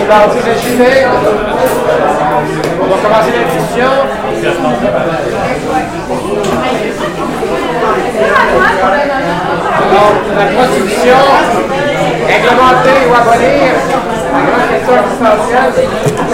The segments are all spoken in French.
Alors, imaginez, on va commencer la discussion. Alors, la production réglementée ou abolir, la grande question existentielle.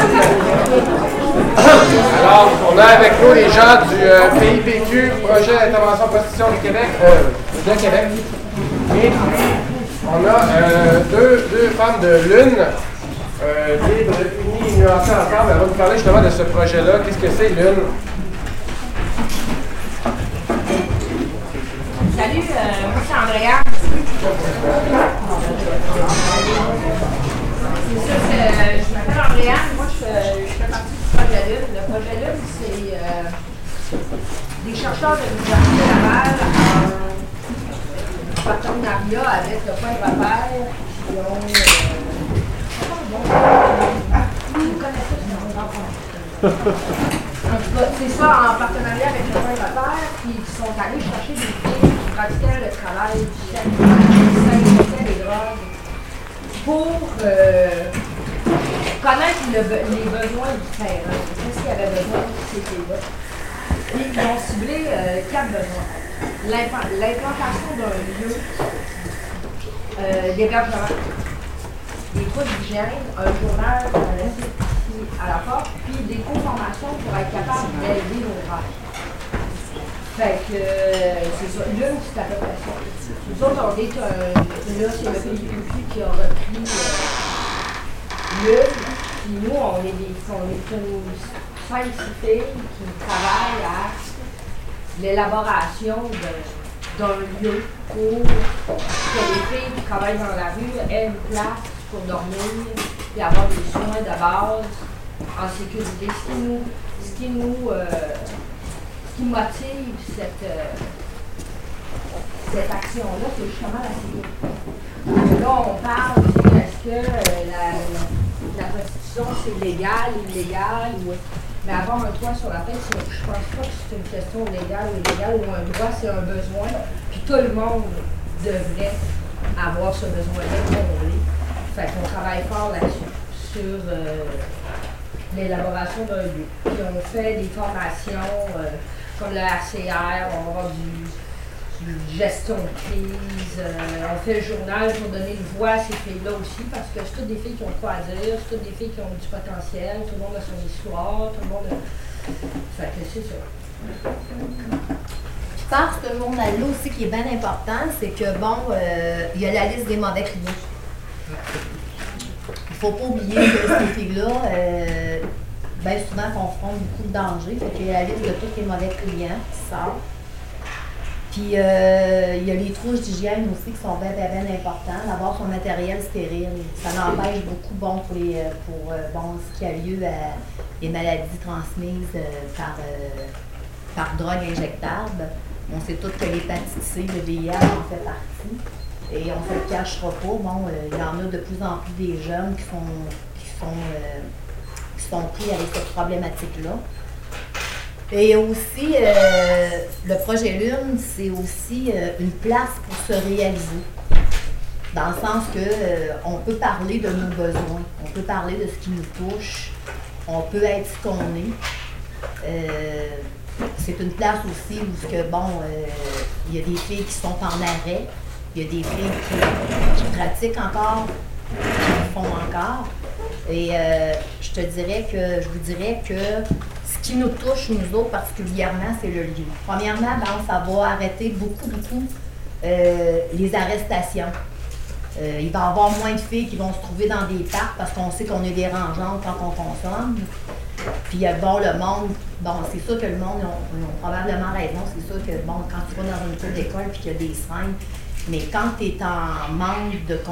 Alors, on a avec nous les gens du PIPQ, Projet d'intervention prostitution du Québec, de Québec. Et puis, on a deux femmes de l'UNE, libres, unies et nuancées ensemble. Elle va nous parler justement de ce projet-là. Qu'est-ce que c'est, l'UNE? Salut, moi c'est Andrea. C'est ça, je m'appelle Andrea, moi je fais partie du projet LUNE. Le projet LUNE, c'est des chercheurs de l'Université Laval en partenariat avec le Point Repère qui ont. Vous connaissez ce nom? En tout cas, c'est ça, en partenariat avec le Point Repère, puis ils sont allés chercher des filles qui pratiquaient le travail du sexe, des drogues, pour connaître les besoins du terrain. Qu'est-ce qu'il y avait besoin de ces filles-là? Puis ils ont ciblé 4 besoins. L'implantation d'un lieu d'hébergement, des couches d'hygiène, un journal à la porte, puis des co-formations pour être capable d'aider nos rêves. Fait que c'est ça. L'une, c'est à peu près ça. Nous autres, on est là, c'est le PIPQ qui a repris l'une, puis nous, on est une 5-6 filles qui travaillent à l'élaboration d'un lieu pour que les filles qui travaillent dans la rue aient une place pour dormir et avoir des soins de base en sécurité. Ce qui motive cette action-là, c'est justement la sécurité. Là, on parle, est-ce que la prostitution, c'est légal, illégal, ou... Mais avoir un toit sur la tête, je pense pas que c'est une question légale ou illégale, ou un droit, c'est un besoin, puis tout le monde devrait avoir ce besoin-là comblé. Fait qu'on travaille fort là-dessus, sur l'élaboration d'un lieu. Puis on fait des formations comme le RCR, on va avoir du gestion de crise, on fait le journal pour donner une voix à ces filles-là aussi, parce que c'est toutes des filles qui ont quoi à dire, c'est toutes des filles qui ont du potentiel, tout le monde a son histoire, tout le monde a... Fait que c'est ça. Je pense que ce journal-là aussi qui est bien important, c'est que bon, il y a la liste des mauvais clients. Il ne faut pas oublier que ces filles-là, bien souvent confrontent beaucoup de dangers. Fait qu'il y a la liste de tous les mauvais clients qui sortent. Puis il y a les trouches d'hygiène aussi qui sont bien importants. D'avoir son matériel stérile. Ça n'empêche beaucoup pour ce qui a lieu à les maladies transmises par drogue injectable. On sait tous que l'hépatite C, le VIH en fait partie. Et on ne se le cachera pas. Bon, il y en a de plus en plus des jeunes qui sont pris avec cette problématique-là. Et aussi, le projet LUNE, c'est aussi une place pour se réaliser. Dans le sens qu'on peut parler de nos besoins, on peut parler de ce qui nous touche, on peut être ce qu'on est. C'est une place aussi où il y a des filles qui sont en arrêt, il y a des filles qui pratiquent encore, qui le font encore. Et je vous dirais que ce qui nous touche, nous autres, particulièrement, c'est le lieu. Premièrement, ça va arrêter beaucoup les arrestations. Il va y avoir moins de filles qui vont se trouver dans des parcs parce qu'on sait qu'on est dérangeante quand on consomme. Puis le monde, c'est sûr que le monde, ils ont probablement raison. C'est sûr que, quand tu vas dans une cour d'école et qu'il y a des seringues, mais quand tu es en manque de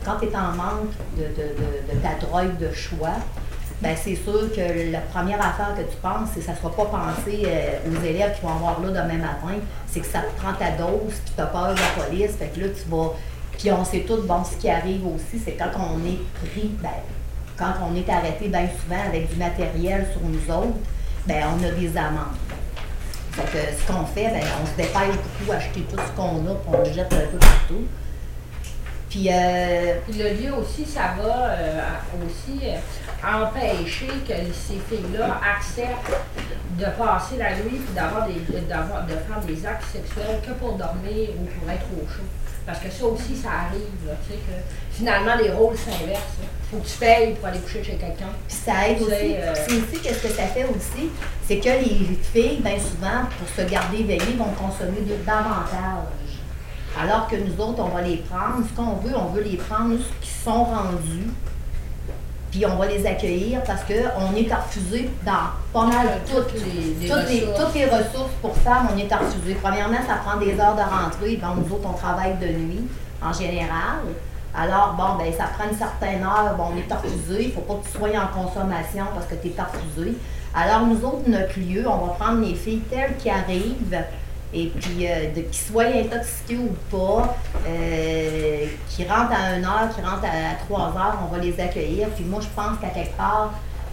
ta drogue de choix, ben c'est sûr que la première affaire que tu penses, c'est que ça ne sera pas pensé aux élèves qui vont avoir là demain matin, c'est que ça te prend ta dose, puis tu as peur de la police, fait que là tu vas... Puis on sait tout, ce qui arrive aussi, c'est quand on est pris, quand on est arrêté bien souvent avec du matériel sur nous autres, on a des amendes. Fait que ce qu'on fait, on se dépêche beaucoup à acheter tout ce qu'on a, puis on le jette un peu partout. Puis, Puis le lieu aussi, ça va aussi empêcher que ces filles-là acceptent de passer la nuit puis de faire des actes sexuels que pour dormir ou pour être au chaud. Parce que ça aussi, ça arrive, là, tu sais, que finalement, les rôles s'inversent. Il faut que tu payes pour aller coucher chez quelqu'un. Puis ça aide aussi. C'est aussi, qu'est-ce que ça fait aussi, c'est que les filles, bien souvent, pour se garder éveillées, vont consommer davantage. Alors que nous autres, on va les prendre. Ce qu'on veut, on veut les prendre, ce qui sont rendus. Puis on va les accueillir parce qu'on est refusé dans pas mal toutes les ressources pour femmes, on est refusé. Premièrement, ça prend des heures de rentrée. Bon, nous autres, on travaille de nuit, en général. Alors, bon, ben ça prend une certaine heure. Bon, on est refusé. Il ne faut pas que tu sois en consommation parce que tu es refusé. Alors, nous autres, notre lieu, on va prendre les filles telles qui arrivent. Et puis, qu'ils soient intoxiqués ou pas, qui rentrent à 1h, qui rentrent à 3h, on va les accueillir. Puis moi, je pense qu'à quelque part,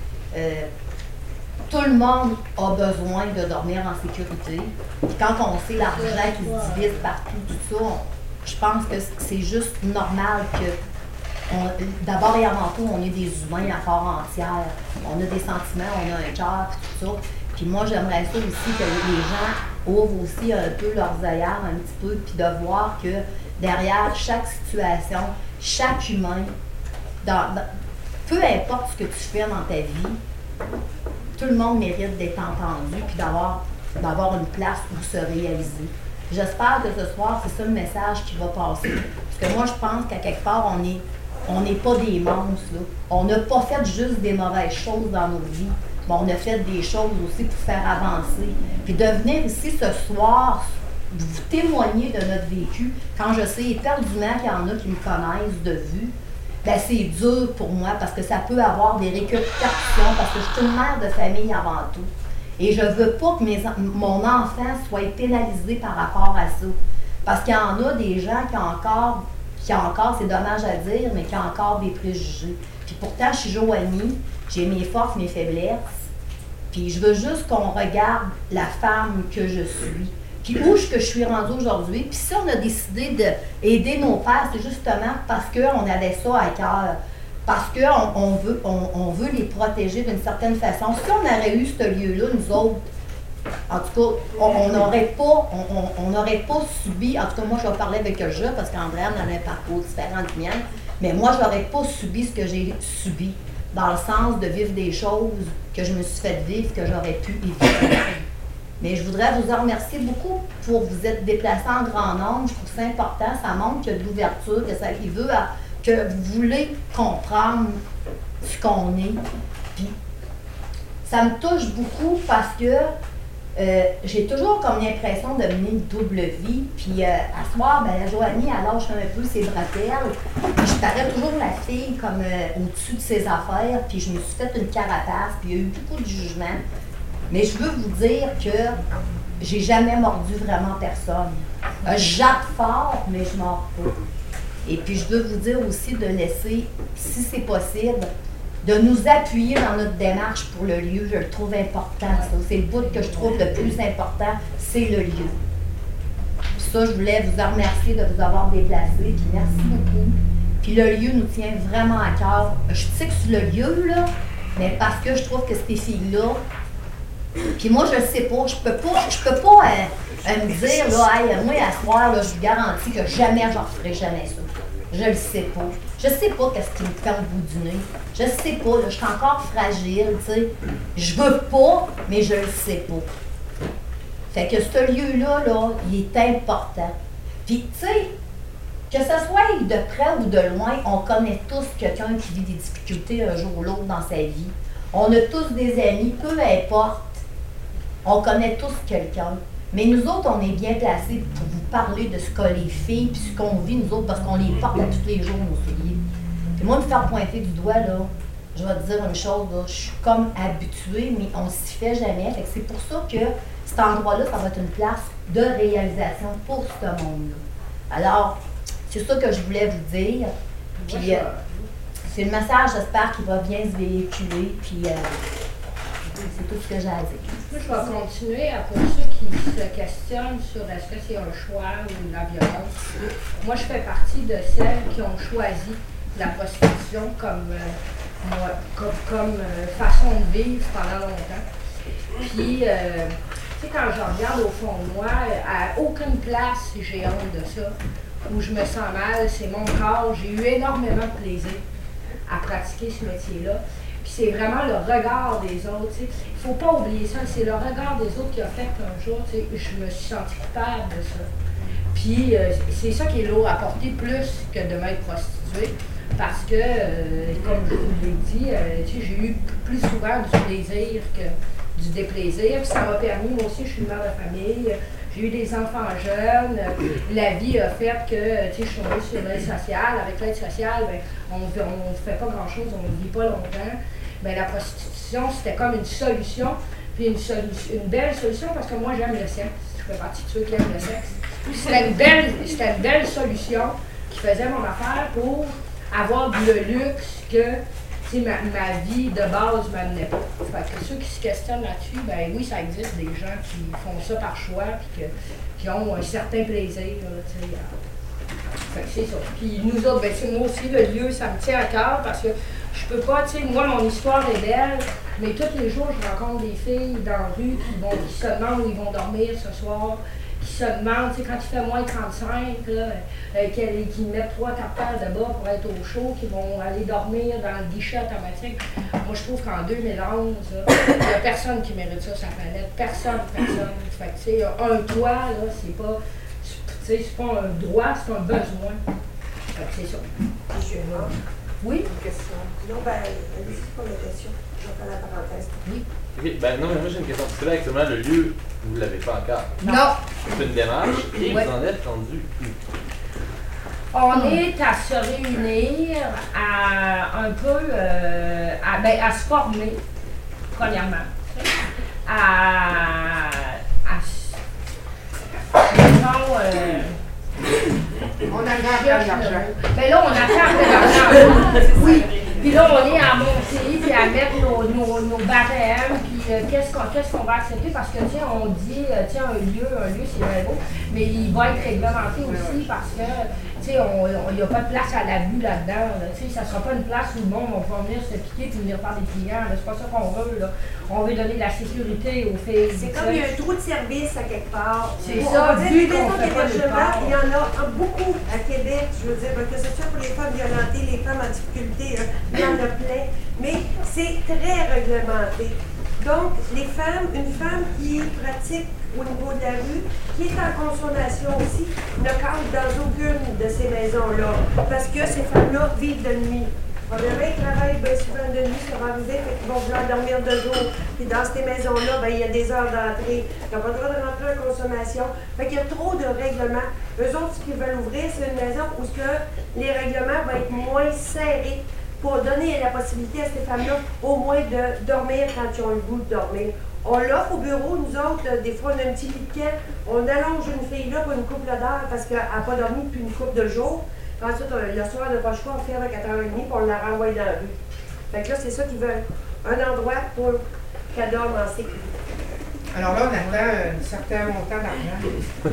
tout le monde a besoin de dormir en sécurité. Puis quand on sait l'argent qui se divise partout, tout ça, je pense que c'est juste normal que, d'abord et avant tout, on est des humains à part entière. On a des sentiments, on a un cœur, tout ça. Puis moi, j'aimerais ça aussi que les gens ouvrent aussi un peu leurs œillères un petit peu, puis de voir que derrière chaque situation, chaque humain, peu importe ce que tu fais dans ta vie, tout le monde mérite d'être entendu, puis d'avoir une place où se réaliser. J'espère que ce soir, c'est ça le message qui va passer. Parce que moi, je pense qu'à quelque part, on n'est pas des monstres, là. On n'a pas fait juste des mauvaises choses dans nos vies. Bon, on a fait des choses aussi pour faire avancer. Puis de venir ici ce soir, vous témoigner de notre vécu, quand je sais éperdument qu'il y en a qui me connaissent de vue, bien c'est dur pour moi parce que ça peut avoir des répercussions parce que je suis une mère de famille avant tout. Et je ne veux pas que mon enfant soit pénalisé par rapport à ça. Parce qu'il y en a des gens qui ont encore, c'est dommage à dire, mais qui ont encore des préjugés. Puis pourtant, je suis Joanie, j'ai mes forces, mes faiblesses. Puis je veux juste qu'on regarde la femme que je suis. Puis où je suis rendue aujourd'hui. Puis si on a décidé d'aider nos pères, c'est justement parce qu'on avait ça à cœur. Parce qu'on veut les protéger d'une certaine façon. Si on aurait eu ce lieu-là, nous autres, en tout cas, on n'aurait pas subi, en tout cas moi je vais parler avec eux parce qu'Andréane a un parcours différent du mien, mais moi je n'aurais pas subi ce que j'ai subi, dans le sens de vivre des choses que je me suis fait vivre, que j'aurais pu éviter. Mais je voudrais vous en remercier beaucoup pour vous être déplacés en grand nombre. Je trouve ça important, ça montre qu'il y a de l'ouverture, que vous voulez comprendre ce qu'on est. Puis ça me touche beaucoup parce que j'ai toujours comme l'impression de mener une double vie. Puis à ce soir, ben, la Joanie, elle lâche un peu ses bretelles. Puis je parais toujours la fille comme au-dessus de ses affaires. Puis je me suis fait une carapace. Puis il y a eu beaucoup de jugement. Mais je veux vous dire que j'ai jamais mordu vraiment personne. Je jappe fort, mais je ne mords pas. Et puis je veux vous dire aussi de laisser, si c'est possible, de nous appuyer dans notre démarche pour le lieu. Je le trouve important, ça. C'est le bout que je trouve le plus important, c'est le lieu. Puis ça, je voulais vous en remercier de vous avoir déplacé, puis merci beaucoup. Puis le lieu nous tient vraiment à cœur. Je sais que c'est le lieu, là, mais parce que je trouve que ces filles-là, puis moi, je ne sais pas, je peux pas me dire, là, hey, moi, à ce soir, là, je vous garantis que jamais je ne referai jamais ça. Je le sais pas. Je sais pas qu'est-ce qui me fait au bout du nez. Je sais pas, là, je suis encore fragile, tu sais. Je veux pas, mais je le sais pas. Fait que ce lieu-là, là, il est important. Puis, tu sais, que ce soit de près ou de loin, on connaît tous quelqu'un qui vit des difficultés un jour ou l'autre dans sa vie. On a tous des amis, peu importe. On connaît tous quelqu'un. Mais nous autres, on est bien placés pour vous parler de ce que les filles, puis ce qu'on vit, nous autres, parce qu'on les porte à tous les jours, nos souliers. Puis moi, me faire pointer du doigt, là, je vais te dire une chose, là, je suis comme habituée, mais on s'y fait jamais. Fait que c'est pour ça que cet endroit-là, ça va être une place de réalisation pour ce monde-là. Alors, c'est ça que je voulais vous dire. Puis, c'est le message, j'espère, qui va bien se véhiculer. Puis, C'est tout ce que j'ai à dire. Moi, je vais continuer pour ceux qui se questionnent sur est-ce que c'est un choix ou de la violence. Moi, je fais partie de celles qui ont choisi la prostitution comme façon de vivre pendant longtemps. Puis, tu sais, quand je regarde au fond de moi, à aucune place j'ai honte de ça, où je me sens mal, c'est mon corps. J'ai eu énormément de plaisir à pratiquer ce métier-là. Puis c'est vraiment le regard des autres. Il ne faut pas oublier ça, c'est le regard des autres qui a fait qu'un jour, je me suis sentie coupable de ça. Puis c'est ça qui est lourd à porter plus que de m'être prostituée. Parce que, comme je vous l'ai dit, j'ai eu plus souvent du plaisir que du déplaisir. Puis ça m'a permis, moi aussi, je suis une mère de famille, j'ai eu des enfants jeunes. La vie a fait que, je suis tombée sur l'aide sociale. Avec l'aide sociale, ben, on ne fait pas grand-chose, on ne vit pas longtemps. Ben, la prostitution, c'était comme une solution, puis une belle solution parce que moi, j'aime le sexe. Je fais partie de ceux qui aiment le sexe. C'était une belle solution qui faisait mon affaire pour avoir le luxe que ma vie de base ne m'amenait pas. Fait que ceux qui se questionnent là-dessus, ben oui, ça existe des gens qui font ça par choix puis qui ont un certain plaisir. Fait que c'est ça. Puis nous autres, ben moi aussi, le lieu, ça me tient à cœur parce que je peux pas, moi, mon histoire est belle, mais tous les jours, je rencontre des filles dans la rue qui se demandent où ils vont dormir ce soir, qui se demandent, quand il fait moins 35, qui mettent 3-4 paires de bas pour être au chaud, qui vont aller dormir dans le guichet automatique. Moi, je trouve qu'en 2011, il n'y a personne qui mérite ça sur la planète. Personne. Fait que, un toit, là, c'est pas un droit, c'est un besoin. Fait que c'est ça. Oui? Une question. Non, allez-y pour la question. Je vais faire la parenthèse. Oui. OK, non, mais moi j'ai une question. Parce que là, actuellement, le lieu, vous ne l'avez pas encore. Non. C'est une démarche et vous en êtes rendu où? On est à se réunir, à un peu, à se former, premièrement. On attend l'argent. Ben là, on attend l'argent. Oui. Puis là, on est à monter, puis à mettre nos barèmes, puis qu'est-ce qu'on va accepter, parce que, on dit, un lieu, c'est bien beau, mais il va être réglementé aussi parce que, il n'y a pas de place à l'abus là-dedans. Ça ne sera pas une place où le monde va venir se piquer et venir faire des clients. C'est pas ça qu'on veut. Là. On veut donner de la sécurité aux filles. C'est comme il y a un trou de service à quelque part. C'est ça, vu qu'on fait pas de part. Il y en a beaucoup à Québec, je veux dire, que ce soit pour les femmes violentées, les femmes en difficulté, il y en a plein, mais c'est très réglementé. Donc, une femme qui pratique au niveau de la rue, qui est en consommation aussi, ne cadre dans aucune de ces maisons-là, parce que ces femmes-là vivent de nuit. Probablement, ils travaillent bien souvent de nuit, ça va arriver, fait qu'ils vont vouloir dormir de jour. Puis dans ces maisons-là, il y a des heures d'entrée. Ils n'ont pas le droit de rentrer en consommation. Fait qu'il y a trop de règlements. Eux autres, ce qu'ils veulent ouvrir, c'est une maison où les règlements vont être moins serrés pour donner la possibilité à ces femmes-là au moins de dormir quand ils ont le goût de dormir. On l'offre au bureau, nous autres, des fois on a un petit lit de camp, on allonge une fille là pour une couple d'heures parce qu'elle n'a pas dormi depuis une couple de jours. Ensuite, le soir, on n'a pas le choix, on ferme à 4h30 et on la renvoie dans la rue. Fait que là, c'est ça qu'ils veulent. Un endroit pour qu'elle dorme en sécurité. Alors là, on attend un certain montant d'argent.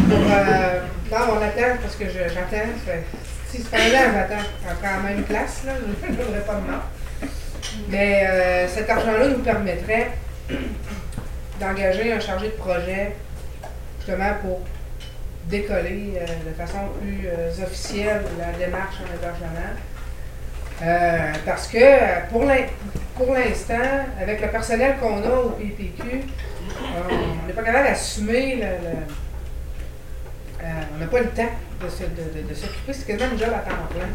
Non, on attend parce que j'attends. Si c'est pas là, j'attends. Après la même place, là, je ne voudrais pas de mort. Mais cet argent-là nous permettrait d'engager un chargé de projet, justement pour décoller de façon plus officielle la démarche en hébergement. Parce que pour l'instant, avec le personnel qu'on a au PPQ, on n'est pas capable d'assumer on n'a pas le temps de s'occuper, c'est quasiment une job à temps plein.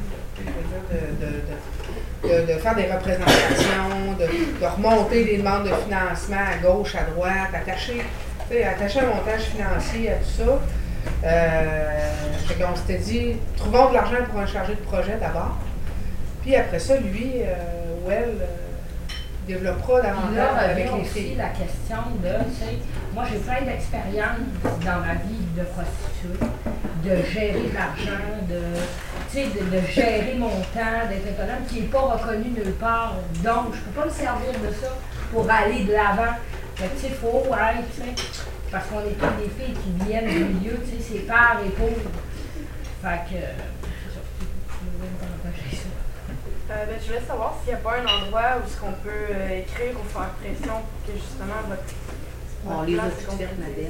De faire des représentations, de remonter des demandes de financement à gauche, à droite, attacher un montage financier à tout ça. Fait qu'on s'était dit, trouvons de l'argent pour un chargé de projet d'abord. Puis après ça, lui ou elle développera davantage avec les filles. La question de, moi j'ai plein d'expériences dans ma vie de prostituée, de gérer de l'argent, de gérer mon temps, d'être autonome, qui n'est pas reconnu nulle part. Donc, je ne peux pas me servir de ça pour aller de l'avant. Fait que, tu sais, il faut être, tu sais, parce qu'on est toutes des filles qui viennent du milieu, tu sais, c'est père et pauvre. Fait que, c'est ça. Je vais vous partager ça. Je voulais savoir s'il n'y a pas un endroit où ce qu'on peut écrire ou faire pression pour que justement votre. On les a toutes faites, Madeleine.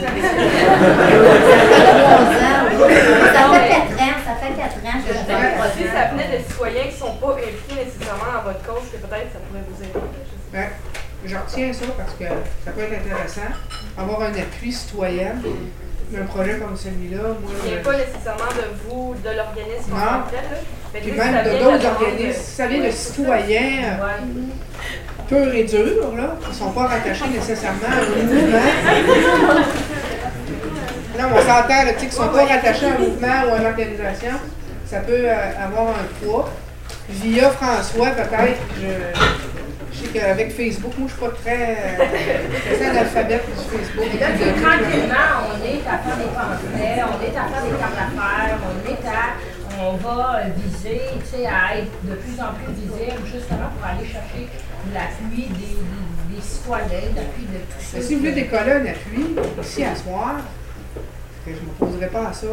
Ça fait 4 ans que je fais le projet. Si ça venait de citoyens qui ne sont pas impliqués nécessairement dans votre cause, que peut-être ça pourrait vous aider. Je retiens ça parce que ça peut être intéressant. Avoir un appui citoyen, un projet comme celui-là, moi. Il ne vient pas nécessairement de vous, de l'organisme en tant que tel, là. Puis même de d'autres organismes. Ça vient de citoyens purs et durs, là, qui ne sont pas rattachés nécessairement au mouvement. Non, on s'entend, qui ne sont pas rattachés à un mouvement ou à une organisation. Ça peut avoir un poids. Via François, peut-être, je sais qu'avec Facebook, moi, je ne suis pas très analphabète du Facebook. Et là, tranquillement, on est à faire des pamphlets, on est à faire des cartes d'affaires, on va viser, tu sais, à être de plus en plus visible, justement pour aller chercher l'appui des citoyens, l'appui de tout ça. Si vous voulez décoller un appui, ici à soir, je ne m'opposerai pas à ça,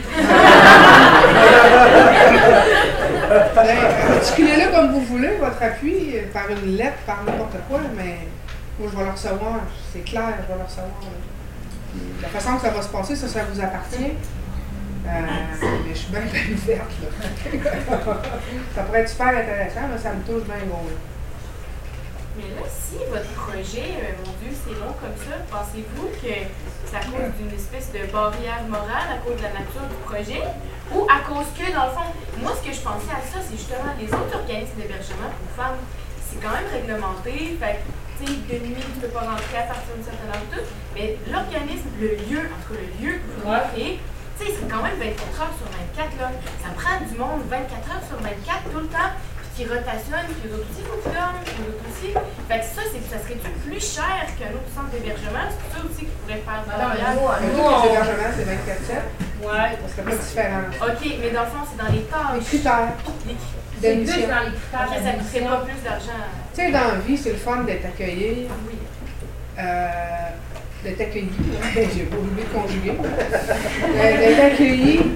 articulez-le comme vous voulez, votre appui, par une lettre, par n'importe quoi, mais moi, je vais le recevoir. C'est clair, je vais le recevoir. La façon que ça va se passer, ça vous appartient. Mais je suis bien ouverte, là. Ça pourrait être super intéressant, mais ça me touche bien gros. Mais là, si votre projet, mon Dieu, c'est long comme ça, pensez-vous que c'est à cause d'une espèce de barrière morale, à cause de la nature du projet, ou à cause que, dans le fond, moi, ce que je pensais à ça, c'est justement les autres organismes d'hébergement pour femmes, c'est quand même réglementé, fait que, tu sais, de nuit, tu ne peux pas rentrer à partir d'une certaine heure, tout, mais l'organisme, le lieu, en tout cas le lieu que vous créez, tu sais, c'est quand même 24 heures sur 24, là. Ça prend du monde 24 heures sur 24 tout le temps, qui rotationne, puis les autres aussi, faut qu'ils dorment, puis les autres aussi. Fait que ça serait-tu plus cher qu'un autre centre d'hébergement? C'est ça aussi qui pourrait faire variable. Nous, les hébergements, c'est 24/7. Ouais. Ça serait pas différent. OK, mais dans le fond, c'est dans les tâches. Les critères. C'est plus dans les critères. Ça ne coûterait pas plus d'argent. Tu sais, dans la vie, c'est le fun d'être accueilli. Oui. D'être accueilli. J'ai pas oublié de conjuguer. D'être accueilli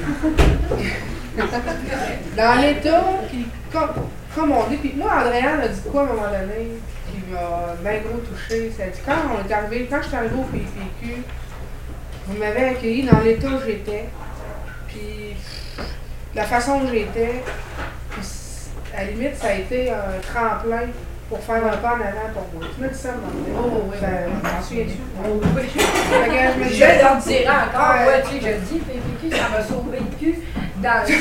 dans l'état qui, comme on dit, puis moi, Andréane a dit quoi à un moment donné qui m'a bien gros touché. Ça a dit, quand je suis arrivée au PIPQ, vous m'avez accueilli dans l'état où j'étais, puis la façon où j'étais, à la limite, ça a été un tremplin pour faire un pas en avant pour moi. Tu me dis ça, Oh oui. J'en souviens-tu? Oh oui. Je leur dirai encore, ouais, tu sais, je le dis, PPQ, ça m'a sauvé le cul dans le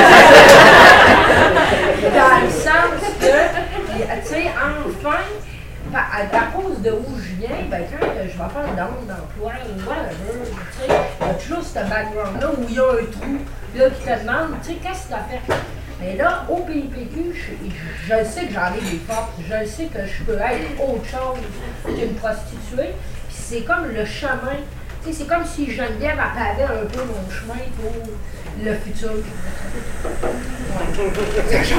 sens que, tu sais, enfin, à cause de où je viens, ben quand je vais faire une demande d'emploi ou whatever, tu sais, il y a toujours ce background-là où il y a un trou, là, qui te demande, tu sais, qu'est-ce que tu as fait? Mais là, au PIPQ, je sais que j'en ai des forces, je sais que je peux être autre chose qu'une prostituée. Puis c'est comme le chemin, tu sais, c'est comme si Geneviève pavait un peu mon chemin pour le futur. J'exagère.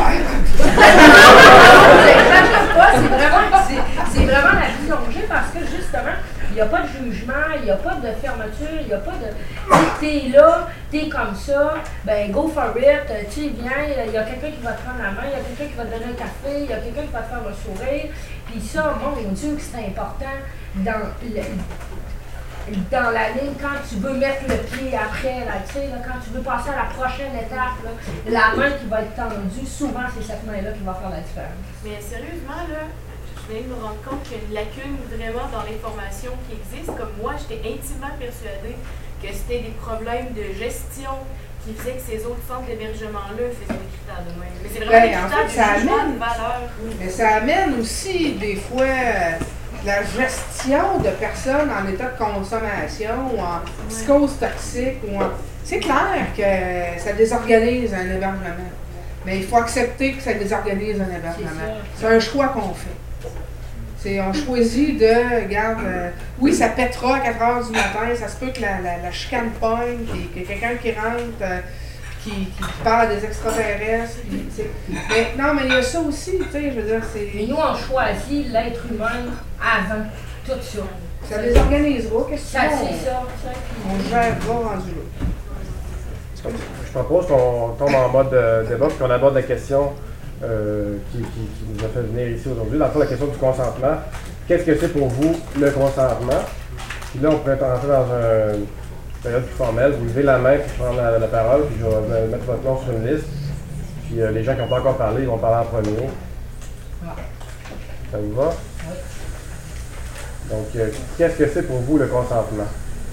J'exagère pas, c'est vraiment la vie longée parce que justement, il n'y a pas de jugement, il n'y a pas de fermeture, il n'y a pas de. T'es là, t'es comme ça, ben go for it, tu sais, viens, il y a quelqu'un qui va te prendre la main, il y a quelqu'un qui va te donner un café, il y a quelqu'un qui va te faire un sourire. Puis ça, mon Dieu, que c'est important dans la ligne, quand tu veux mettre le pied après, là, tu sais, quand tu veux passer à la prochaine étape, là, la main qui va être tendue, souvent c'est cette main-là qui va faire la différence. Mais sérieusement, là, je viens de me rendre compte qu'il y a une lacune vraiment dans l'information qui existe. Comme moi, j'étais intimement persuadée que c'était des problèmes de gestion qui faisaient que ces autres centres d'hébergement-là faisaient des critères de même. Mais c'est vraiment des critères de jugement de valeur. Mais ça amène aussi, des fois, la gestion de personnes en état de consommation ou en psychose toxique. C'est clair que ça désorganise un hébergement. Mais il faut accepter que ça désorganise un hébergement. C'est un choix qu'on fait. On choisit de, regarde, oui, ça pètera à 4 h du matin, ça se peut que la chicane pogne, qu'il y ait quelqu'un qui rentre, qui parle à des extraterrestres. Mais non, mais il y a ça aussi, tu sais, je veux dire, c'est... Mais nous, on choisit l'être humain avant tout ça. Ça les organisera, qu'est-ce que c'est ça. On gère pas rendu là. Je propose qu'on tombe en mode débat et qu'on aborde la question qui nous a fait venir ici aujourd'hui. Dans le fond, la question du consentement. Qu'est-ce que c'est pour vous le consentement? Puis là, on pourrait rentrer dans une période plus formelle. Vous levez la main puis prendre la parole, puis je vais mettre votre nom sur une liste. Puis les gens qui n'ont pas encore parlé, ils vont parler en premier. Ça vous va? Oui. Donc, qu'est-ce que c'est pour vous le consentement?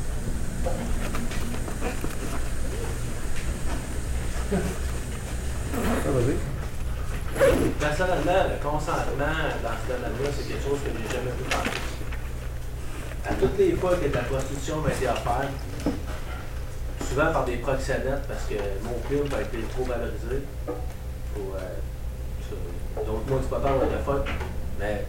Vas-y. Personnellement, le consentement dans ce domaine-là, c'est quelque chose que j'ai jamais vu faire. À toutes les fois que de la prostitution m'a été offerte, souvent par des proxénètes, parce que mon film a été trop valorisé, ou d'autres mots exploiteurs what the fuck, mais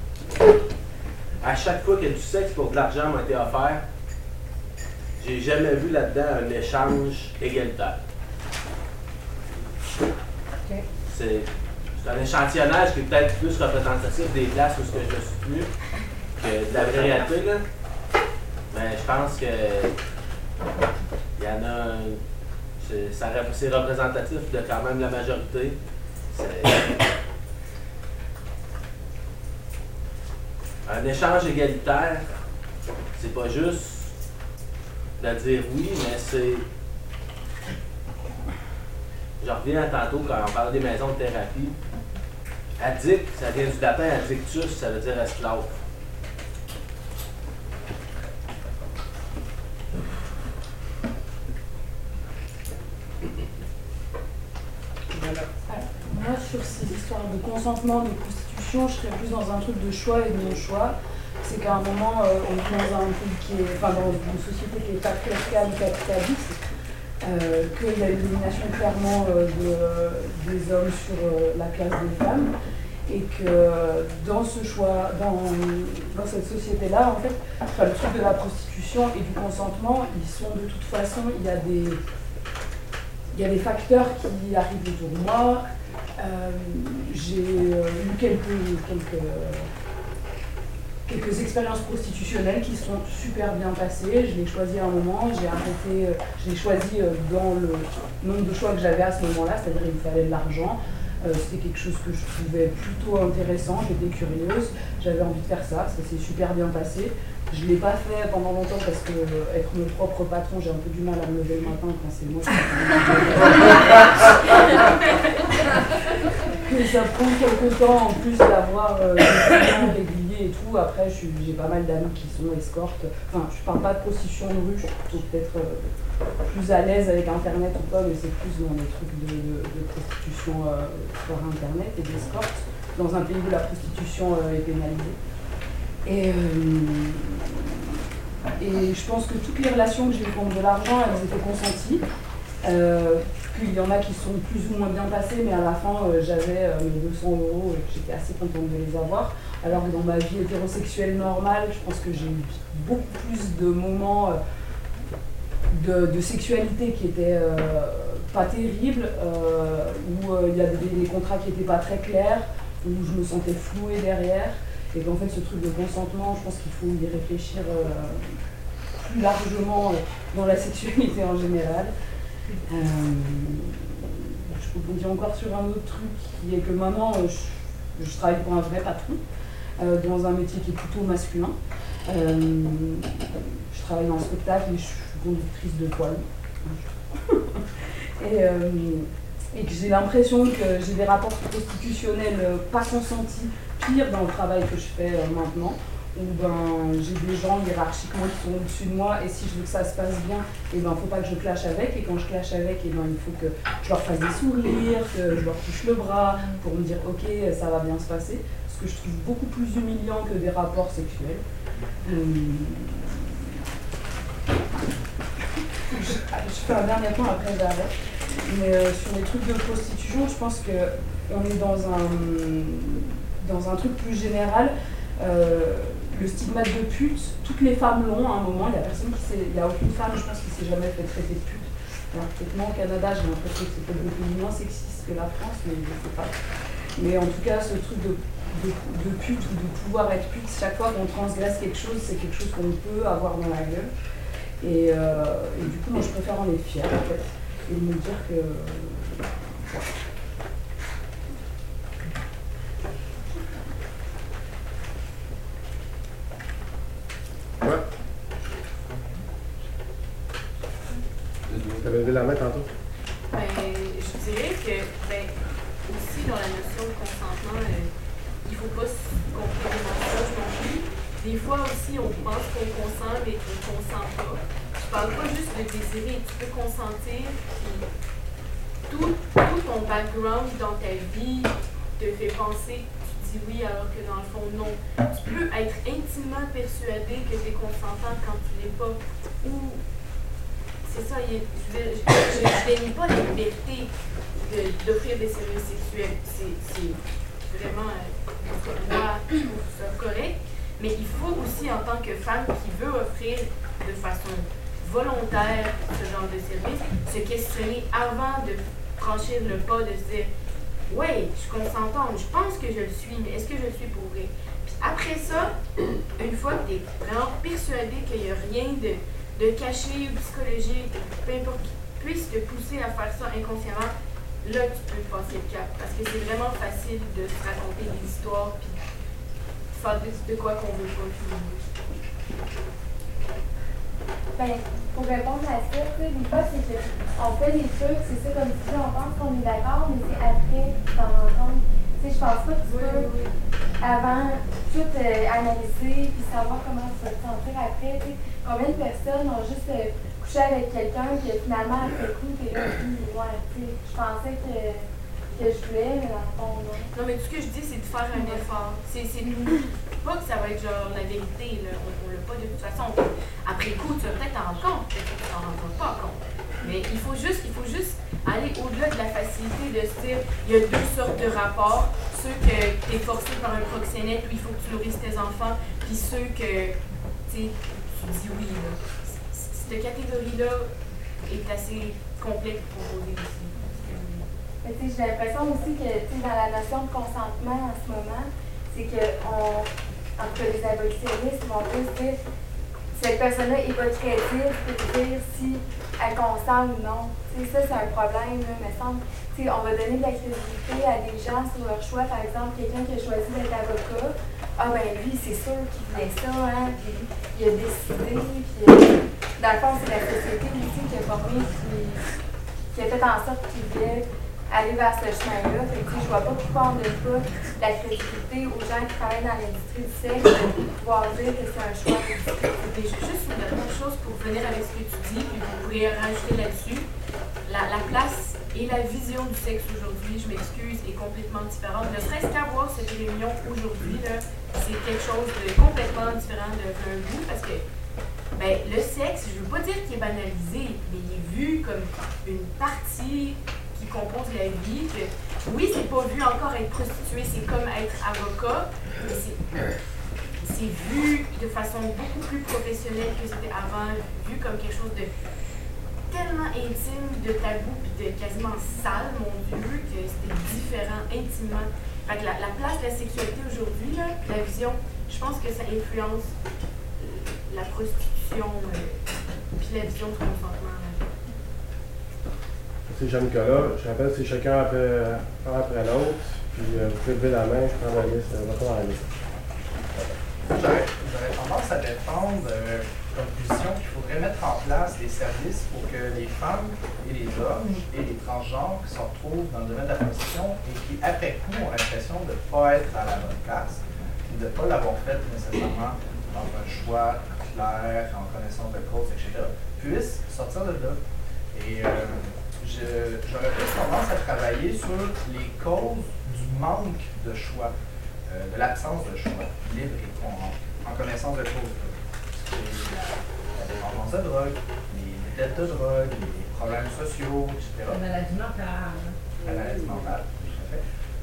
à chaque fois que du sexe pour de l'argent m'a été offert, j'ai jamais vu là-dedans un échange égalitaire. Okay. C'est un échantillonnage qui est peut-être plus représentatif des places où je me suis tenu que de la vraie réalité, là. Mais je pense que il y en a, c'est représentatif de quand même la majorité. Un échange égalitaire, c'est pas juste de dire oui, mais c'est... Je reviens à tantôt quand on parlait des maisons de thérapie. Addict, ça vient du latin addictus, ça veut dire esclave. Moi, sur ces histoires de consentement, de prostitution, je serais plus dans un truc de choix et de non-choix. C'est qu'à un moment, on est dans un pays qui est, enfin, dans une société qui est patriarcale, capitaliste, qu'il y a une domination clairement des hommes sur la classe des femmes, et que dans ce choix, dans cette société-là, en fait, enfin, le truc de la prostitution et du consentement, ils sont de toute façon, il y a des facteurs qui arrivent autour de moi. J'ai eu quelques expériences prostitutionnelles qui sont super bien passées. Je l'ai choisi à un moment, j'ai arrêté, je l'ai choisi dans le nombre de choix que j'avais à ce moment-là, c'est-à-dire qu'il me fallait de l'argent. C'était quelque chose que je trouvais plutôt intéressant, j'étais curieuse, j'avais envie de faire ça, ça s'est super bien passé. Je ne l'ai pas fait pendant longtemps parce que être mon propre patron, j'ai un peu du mal à me lever le matin quand c'est moi que ça prend quelques temps en plus d'avoir des clients réguliers et tout. Après, j'ai pas mal d'amis qui sont escortes. Enfin, je parle pas de prostitution de rue, je suis plutôt peut-être plus à l'aise avec Internet ou pas, mais c'est plus dans les trucs de prostitution par Internet et d'escorte, dans un pays où la prostitution est pénalisée. Et je pense que toutes les relations que j'ai eues contre de l'argent, elles étaient consenties. Qu'il y en a qui sont plus ou moins bien passées, mais à la fin, j'avais mes 200 € et j'étais assez contente de les avoir. Alors que dans ma vie hétérosexuelle normale, je pense que j'ai eu beaucoup plus de moments de sexualité qui étaient pas terribles, où il y avait des contrats qui n'étaient pas très clairs, où je me sentais flouée derrière. Et qu'en fait, ce truc de consentement, je pense qu'il faut y réfléchir plus largement dans la sexualité en général. Je peux vous dire encore sur un autre truc, qui est que maintenant, je travaille pour un vrai patron, dans un métier qui est plutôt masculin. Je travaille dans un spectacle et je suis conductrice de poids. Et que j'ai l'impression que j'ai des rapports prostitutionnels pas consentis, pire dans le travail que je fais maintenant, où j'ai des gens hiérarchiquement qui sont au-dessus de moi, et si je veux que ça se passe bien, il ne faut pas que je clash avec, et quand je clash avec, il faut que je leur fasse des sourires, que je leur touche le bras, pour me dire ok, ça va bien se passer, ce que je trouve beaucoup plus humiliant que des rapports sexuels. Je fais un dernier point, après j'arrête. Mais sur les trucs de prostitution, je pense qu'on est dans un truc plus général. Le stigmate de pute, toutes les femmes l'ont à un moment, il n'y a aucune femme, je pense, qui s'est jamais fait traiter de pute. Alors, peut-être moi au Canada, j'ai l'impression que c'est peut-être beaucoup moins sexiste que la France, mais je ne sais pas. Mais en tout cas, ce truc de pute ou de pouvoir être pute, chaque fois qu'on transgresse quelque chose, c'est quelque chose qu'on peut avoir dans la gueule. Et du coup, moi, je préfère en être fière, en fait, et me dire que... Ouais. Tu avais levé la main tantôt? Ben, je dirais que, aussi dans la notion de consentement, il ne faut pas se compter des mensonges non plus. Des fois aussi, on pense qu'on consent, mais qu'on ne consent pas. Je parle pas juste de désirer, tu peux consentir, puis tout ton background dans ta vie te fait penser que tu dis oui alors que dans le fond, non. Tu peux être intimement persuadé que tu es consentant quand tu l'es pas. Ou c'est ça, je dénie pas la liberté d'offrir des services sexuels. C'est vraiment, moi, je trouve ça correct. Mais il faut aussi, en tant que femme qui veut offrir de façon volontaire ce genre de service, se questionner avant de franchir le pas, de se dire « Ouais, je suis consentante, je pense que je le suis, mais est-ce que je le suis pour vrai? » Puis après ça, une fois que tu es vraiment persuadé qu'il n'y a rien de caché ou psychologique, peu importe qui puisse te pousser à faire ça inconsciemment, là tu peux passer le cap. Parce que c'est vraiment facile de se raconter des histoires puis faire de quoi qu'on veut pas. Ben, pour répondre à ça, tu sais, des fois, c'est qu'on fait des trucs, c'est ça, comme tu dis, on pense qu'on est d'accord, mais c'est après que tu t'en rends compte. Tu sais, je pense pas que tu peux, avant, tout analyser puis savoir comment tu vas te sentir après. Tu sais, combien de personnes ont juste couché avec quelqu'un que finalement, après le coup, t'es là, ouais, tu sais, je pensais que je voulais, mais dans le fond, non. Non, mais tout ce que je dis, c'est de faire un effort. C'est pas que ça va être genre la vérité, là. On l'a pas de toute façon. Après le coup, tu vas peut-être t'en rendre compte, peut-être que tu t'en rendras pas compte. Mais il faut juste aller au-delà de la facilité de se dire, il y a deux sortes de rapports. Ceux que tu es forcé par un proxénète où il faut que tu nourrisses tes enfants, puis ceux que tu dis oui. Là. Cette catégorie-là est assez complète pour poser ici. J'ai l'impression aussi que dans la notion de consentement en ce moment, c'est que entre les abolitionnistes vont plus dire cette personne-là n'est pas crédible pour dire si elle consent ou non. T'sais, ça, c'est un problème, là, me semble. T'sais, on va donner de la crédibilité à des gens sur leur choix. Par exemple, quelqu'un qui a choisi d'être avocat, ah ben lui, c'est sûr qu'il voulait ça, hein, puis il a décidé, puis dans le fond, c'est la société aussi qui a formé, qui a fait en sorte qu'il voulait aller vers ce chemin-là. Fait que, je vois pas pourquoi on ne donne pas la crédibilité aux gens qui travaillent dans l'industrie du sexe de pouvoir dire que c'est un choix. Mais juste une dernière chose pour venir avec ce que tu dis, puis vous pourriez rajouter là-dessus. La place et la vision du sexe aujourd'hui, je m'excuse, est complètement différente. Ne serait-ce qu'avoir cette réunion aujourd'hui, c'est quelque chose de complètement différent d'un bout, parce que le sexe, je veux pas dire qu'il est banalisé, mais il est vu comme une partie qui compose la vie. Que, oui, c'est pas vu encore être prostituée, c'est comme être avocat, mais c'est vu de façon beaucoup plus professionnelle que c'était avant, vu comme quelque chose de tellement intime, de tabou, puis de quasiment sale, mon Dieu, que c'était différent intimement. Fait que la place de la sexualité aujourd'hui, la vision, je pense que ça influence la prostitution, puis la vision du consentement. C'est Jean-Nicolas. Je rappelle, c'est chacun après l'autre. Puis vous pouvez lever la main, je prends la liste. On va pas dans la liste. J'aurais tendance à défendre comme position qu'il faudrait mettre en place des services pour que les femmes et les hommes et les transgenres qui se retrouvent dans le domaine de la prostitution et qui, après coup, ont l'impression de ne pas être à la bonne place et de ne pas l'avoir fait nécessairement dans un choix clair, en connaissance de cause, etc., puissent sortir de là. Et j'aurais plus tendance à travailler sur les causes du manque de choix, de l'absence de choix libre et en connaissance de cause. La dépendance de drogue, les dettes de drogue, les problèmes sociaux, etc. La maladie mentale. La maladie mentale, tout à fait.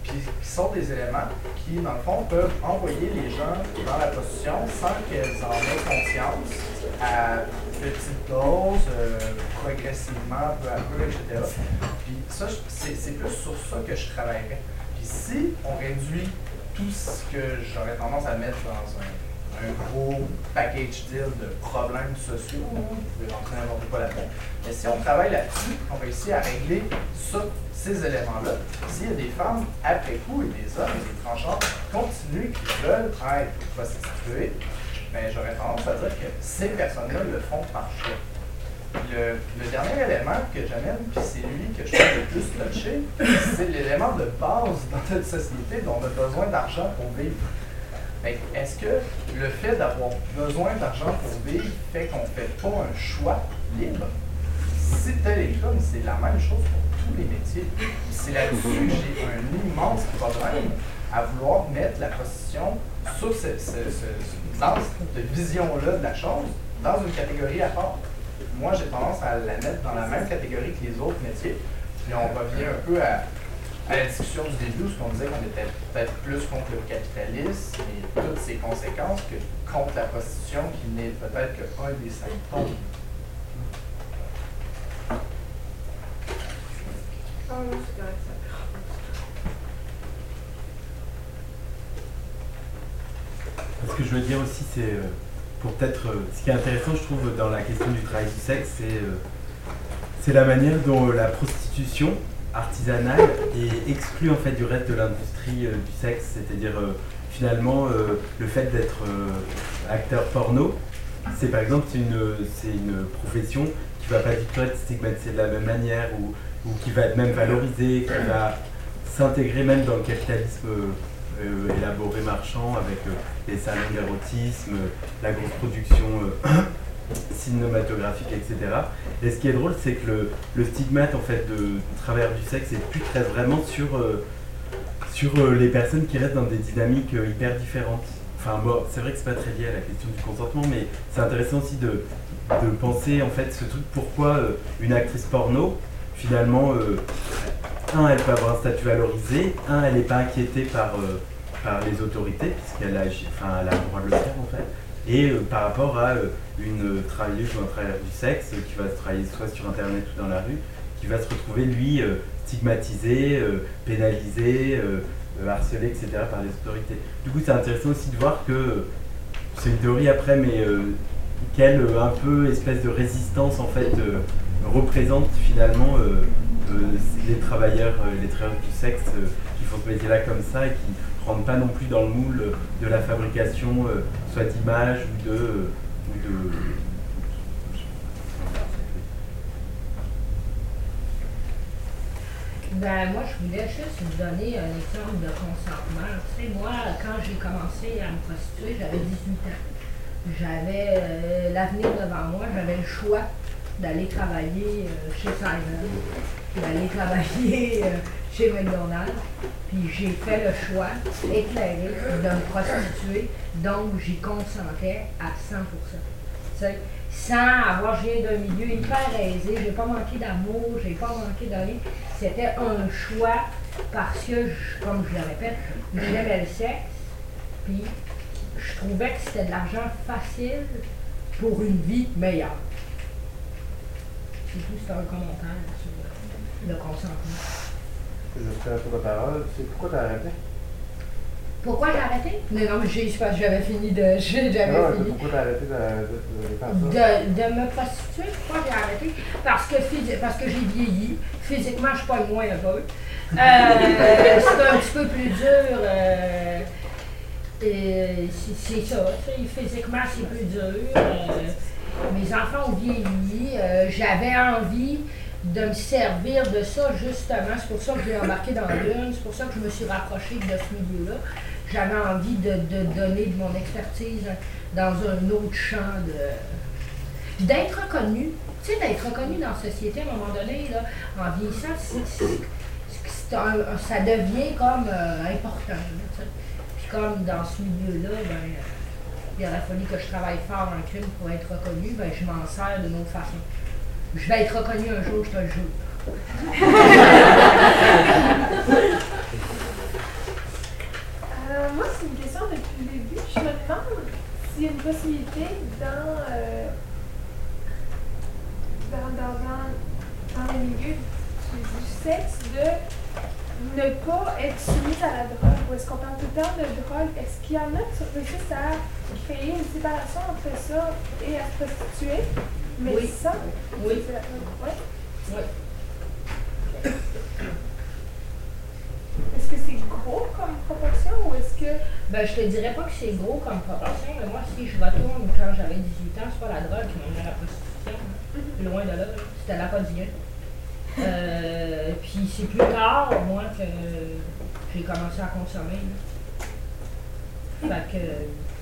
Puis qui sont des éléments qui, dans le fond, peuvent envoyer les gens dans la prostitution sans qu'elles en aient conscience, à petite dose, progressivement, peu à peu, etc. Puis ça, c'est plus sur ça que je travaillerais. Puis si on réduit tout ce que j'aurais tendance à mettre dans un gros package deal de problèmes sociaux, vous pouvez rentrer n'importe quoi là-dedans, mais si on travaille là-dessus, on réussit à régler ça, ces éléments-là, s'il y a des femmes après coup et des hommes et des transgenres continuent qui veulent être prostituées, ben, j'aurais tendance à dire que ces personnes-là le font par choix. Le dernier élément que j'amène, puis c'est lui que je trouve le plus touché, c'est l'élément de base dans notre société dont on a besoin d'argent pour vivre. Est-ce que le fait d'avoir besoin d'argent pour vivre fait qu'on ne fait pas un choix libre? Si tel est le cas, c'est la même chose pour tous les métiers. C'est là-dessus que j'ai un immense problème à vouloir mettre la prostitution sur dans cette vision-là de la chose, dans une catégorie à part. Moi, j'ai tendance à la mettre dans la même catégorie que les autres métiers. Puis on revient un peu à la discussion du début, où on disait qu'on était peut-être plus contre le capitalisme et toutes ses conséquences que contre la prostitution, qui n'est peut-être qu'un des symptômes. Ah non, c'est correct, ça. Ce que je veux dire aussi, c'est pour peut-être. Ce qui est intéressant, je trouve, dans la question du travail du sexe, c'est la manière dont la prostitution artisanale est exclue en fait du reste de l'industrie du sexe, c'est-à-dire finalement le fait d'être acteur porno, c'est par exemple c'est une profession qui va pas du tout être stigmatisée de la même manière ou qui va être même valorisée, qui va s'intégrer même dans le capitalisme élaboré marchand avec les salons d'érotisme, la grosse production cinématographique, etc. Et ce qui est drôle, c'est que le stigmate en fait du travers du sexe est plus très vraiment sur les personnes qui restent dans des dynamiques hyper différentes. Enfin bon, c'est vrai que c'est pas très lié à la question du consentement, mais c'est intéressant aussi de penser en fait ce truc, pourquoi une actrice porno, finalement, elle peut avoir un statut valorisé, elle n'est pas inquiétée par les autorités, puisqu'elle a le droit de le faire en fait, et par rapport à une travailleuse ou un travailleur du sexe qui va travailler soit sur internet ou dans la rue, qui va se retrouver lui stigmatisé, pénalisé, harcelé, etc. par les autorités. Du coup c'est intéressant aussi de voir que c'est une théorie après, mais quelle un peu espèce de résistance en fait représente finalement les travailleurs du sexe qui font ce métier-là comme ça et qui ne rentrent pas non plus dans le moule de la fabrication soit d'images ou de Ben, moi, je voulais juste vous donner un exemple de consentement. Tu sais, moi, quand j'ai commencé à me prostituer, j'avais 18 ans. J'avais l'avenir devant moi, j'avais le choix d'aller travailler chez Simon, d'aller travailler chez McDonald's. Puis j'ai fait le choix éclairé de me prostituer, donc j'y consentais à 100%. Tu sais, sans avoir, je viens d'un milieu hyper aisé, j'ai pas manqué d'amour, j'ai pas manqué de rien. C'était un choix parce que, comme je le répète, j'aimais le sexe, puis je trouvais que c'était de l'argent facile pour une vie meilleure. C'est tout, c'est un commentaire sur le consentement. Je fais un tour de parole. C'est pourquoi tu as arrêté? Pourquoi j'ai arrêté? Non, mais c'est parce que j'avais fini de. Pourquoi tu as arrêté de faire ça? De me prostituer, pourquoi j'ai arrêté? Parce que j'ai vieilli. Physiquement, je suis pas moins heureux. C'est un petit peu plus dur. C'est ça. Physiquement, c'est plus dur. Mes enfants ont vieilli. J'avais envie de me servir de ça, justement. C'est pour ça que j'ai embarqué dans l'une. C'est pour ça que je me suis rapprochée de ce milieu-là. J'avais envie de donner de mon expertise dans un autre champ d'être reconnu. Tu sais, d'être reconnu dans la société, à un moment donné, là, en vieillissant, ça devient comme important. Là, puis comme dans ce milieu-là, il aurait fallu que je travaille fort en crime pour être reconnu, je m'en sers d'une autre façon. Je vais être reconnu un jour, je te le jure. y a une possibilité dans les milieux du sexe de ne pas être soumise à la drogue? Ou est-ce qu'on parle tout le temps de drogue? Est-ce qu'il y en a qui réussissent à créer une séparation entre ça et à se prostituer? Mais Oui. ça, Oui. c'est la drogue. Ouais. Oui. Est-ce que c'est gros comme proportion ou est-ce que... Ben, je te dirais pas que c'est gros comme proportion, mais moi, si je retourne quand j'avais 18 ans, c'est pas la drogue qui m'a mené à la prostitution. Loin de là, c'était la quotidien. Puis c'est plus tard, moi, que j'ai commencé à consommer. Fait que...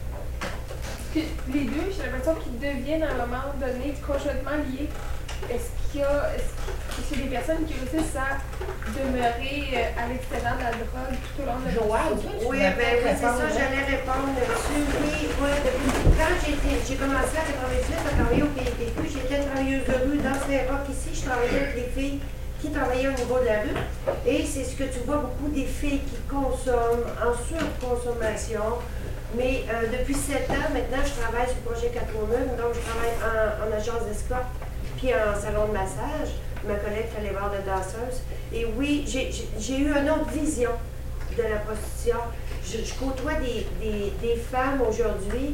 Les deux, j'ai l'impression qu'ils deviennent à un moment donné conjointement liés. Est-ce qu'il y a des personnes qui réussissent à demeurer à l'extérieur de la drogue tout au long de leur vie? Oui, c'est ça, j'allais répondre là-dessus. Oui, quand j'ai commencé à 98 à travailler au PPQ, j'étais travailleuse de rue dans Saint-Roch ici. Je travaillais avec les filles qui travaillaient au niveau de la rue. Et c'est ce que tu vois beaucoup des filles qui consomment en surconsommation. Mais depuis 7 ans, maintenant, je travaille sur le projet Catwoman, donc je travaille en agence d'escorte puis en salon de massage. Ma collègue fait les bars de danseuse. Et oui, j'ai eu une autre vision de la prostitution. Je côtoie des femmes aujourd'hui.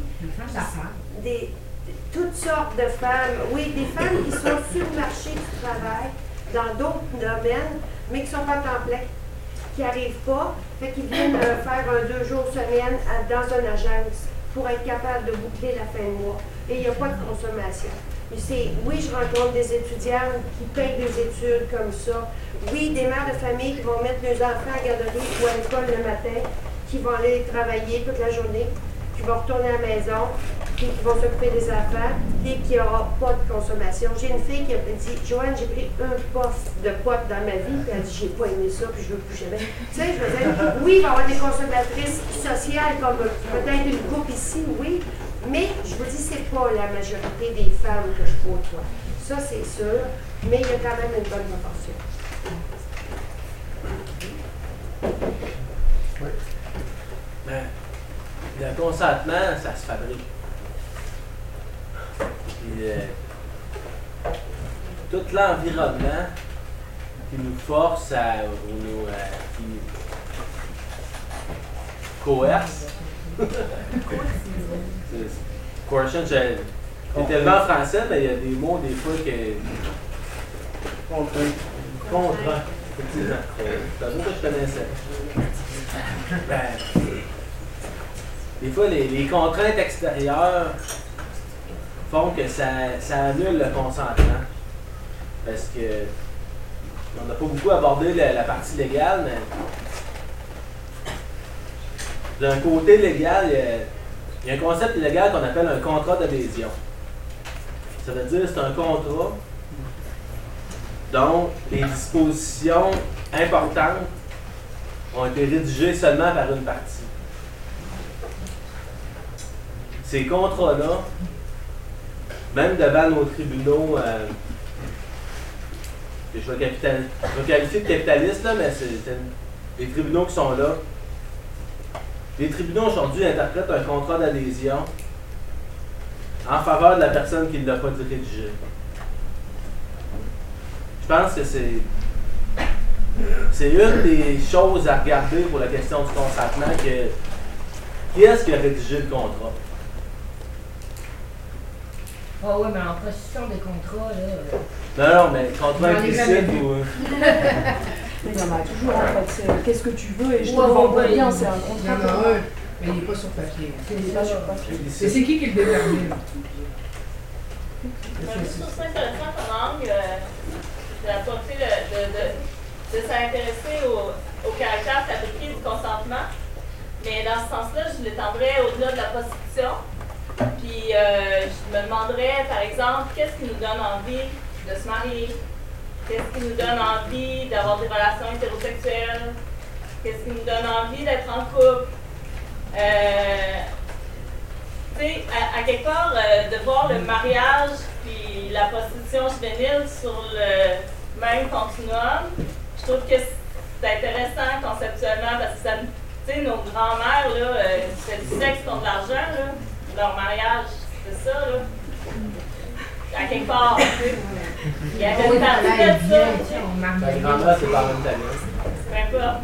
Toutes sortes de femmes. Oui, des femmes qui sont sur le marché du travail, dans d'autres domaines, mais qui ne sont pas à temps plein, qui n'arrivent pas, fait qu'ils viennent faire 2 jours semaine dans une agence pour être capable de boucler la fin de mois. Et il n'y a pas de consommation. Oui, je rencontre des étudiants qui payent des études comme ça. Oui, des mères de famille qui vont mettre leurs enfants à la garderie ou à l'école le matin, qui vont aller travailler toute la journée, qui vont retourner à la maison, puis qui vont s'occuper des enfants, et qui n'aura pas de consommation. J'ai une fille qui a dit « Joanne, j'ai pris un puff de pot dans ma vie, puis elle dit « J'ai pas aimé ça, puis je veux plus jamais. » Tu sais, je veux dire, oui, il va y avoir des consommatrices sociales, comme peut-être une couple ici, oui, mais je vous dis, c'est pas la majorité des femmes que je côtoie. Ça, c'est sûr, mais il y a quand même une bonne proportion. Oui. Ben, le consentement, ça se fabrique. Puis, tout l'environnement qui nous force ou nous qui coerce. Coercion, c'est tellement en français, mais il y a des mots des fois que. Contraint. Effectivement. C'est un mot que je connaissais. Ben, des fois, les contraintes extérieures font que ça annule le consentement. Parce que on n'a pas beaucoup abordé la partie légale, mais d'un côté légal, il y a un concept légal qu'on appelle un contrat d'adhésion. Ça veut dire que c'est un contrat dont les dispositions importantes ont été rédigées seulement par une partie. Ces contrats-là, même devant nos tribunaux, que je vais qualifier de capitalistes, là, mais c'est les tribunaux qui sont là. Les tribunaux aujourd'hui interprètent un contrat d'adhésion en faveur de la personne qui ne l'a pas rédigé. Je pense que c'est une des choses à regarder pour la question du consentement, qui est-ce qui a rédigé le contrat? Ah oui, mais en possession des contrats, là... Non, mais contrat implicite ou... Il y en a toujours en fait. Qu'est-ce que tu veux et je te vends pas bien, c'est un contrat. Il y en a un, mais il n'est pas sur papier. Il n'est pas sur papier. Et c'est qui le détermine? Je trouve ça intéressant ton angle de la portée de s'intéresser au caractère fabriqué du consentement. Mais dans ce sens-là, je l'étendrais au-delà de la prostitution. Puis je me demanderais, par exemple, qu'est-ce qui nous donne envie de se marier? Qu'est-ce qui nous donne envie d'avoir des relations hétérosexuelles? Qu'est-ce qui nous donne envie d'être en couple? Tu sais, à quelque part, de voir le mariage puis la prostitution juvénile sur le même continuum, je trouve que c'est intéressant conceptuellement parce que ça, tu sais, nos grands-mères, là, c'était du sexe contre l'argent, là. leur mariage, c'était ça, là. À quelque part, tu sais. Il y avait une partie de ça. Ta grand-mère, c'est pas la même famille. Peu importe,